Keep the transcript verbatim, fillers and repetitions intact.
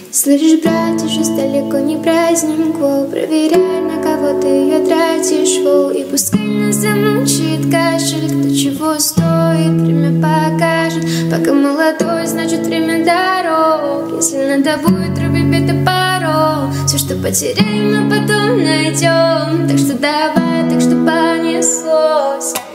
Слышь, брать уже далеко не праздник, воу. Проверяй, на кого ты ее тратишь, воу. И пускай нас замучит кашель, кто чего стоит, время покажет. Пока молодой, значит время дорог. Если надо будет, руби бей топором. Все, что потеряем, мы потом найдем. Так что давай, так что понеслось.